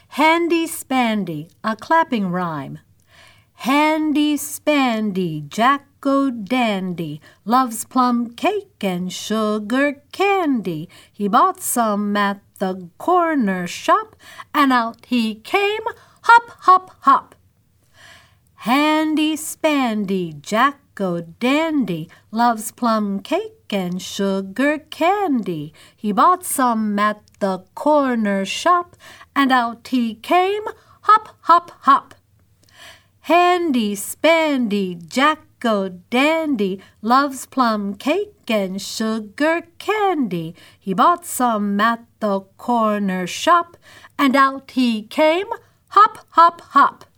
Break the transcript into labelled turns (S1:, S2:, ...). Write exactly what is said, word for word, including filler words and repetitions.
S1: Handy Spandy, a clapping rhyme. Handy Spandy, Jack-o'-dandy, loves plum cake and sugar candy. He bought some at the corner shop, and out he came, hop, hop, hop. Handy Spandy, Jack-o'-dandy, loves plum cake and sugar candy. He bought some at the corner shop, and out he came, hop, hop, hop. Handy Spandy, Jack-o'-dandy, loves plum cake and sugar candy. He bought some at the corner shop, and out he came, hop, hop, hop.